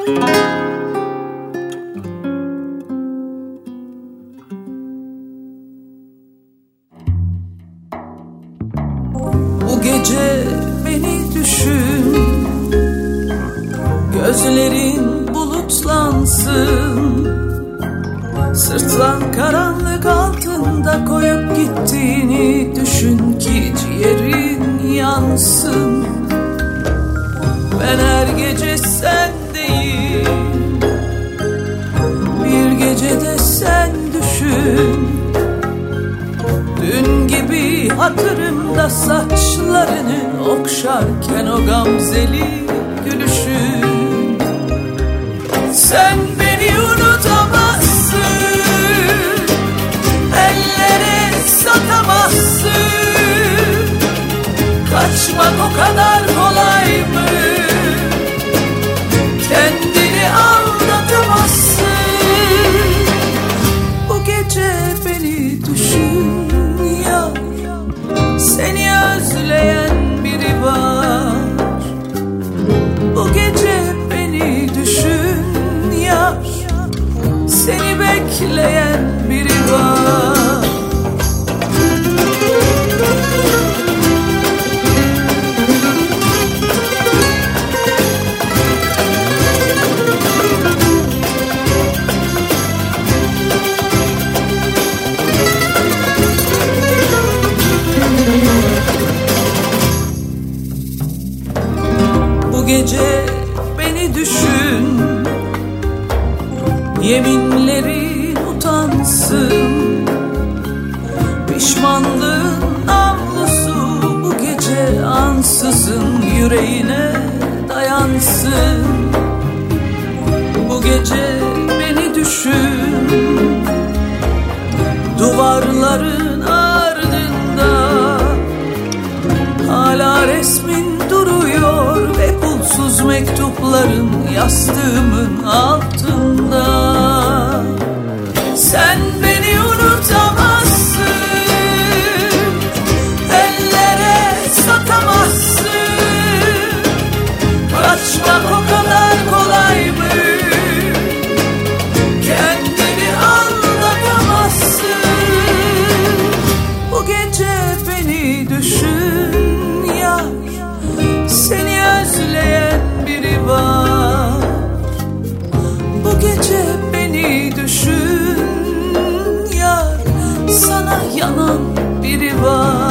Bu gece beni düşün, gözlerin bulutlansın. Sırtlan karanlık altında koyup gittiğini düşün ki ciğerin yansın. Ben her gece sendeyim, bir gecede sen düşün. Dün gibi hatırımda saçlarını okşarken o gamzeli gülüşün. Sen beni unutamazsın, ellere satamazsın. Kaçmak o kadar kolay mı? Kendini anlatamazsın. Bu gece beni düşün ya, seni özleyen biri var. Bu gece beni düşün ya, seni bekleyen biri var. Bu gece beni düşün, yeminlerin utansın. Pişmanlığın namlusu bu gece ansızın yüreğine dayansın. Bu gece beni düşün, duvarların ardında hala resmin duruyor ve pulsuz mektupların yastığımın altında. Sen beni unutamazsın, ellere satamazsın. Kaçmak o kadar kolay mı? Kendini anlatamazsın. Bu gece beni düşün ya, seni özleyen biri var. Bu gece beni düşün ya, sana yanan biri var.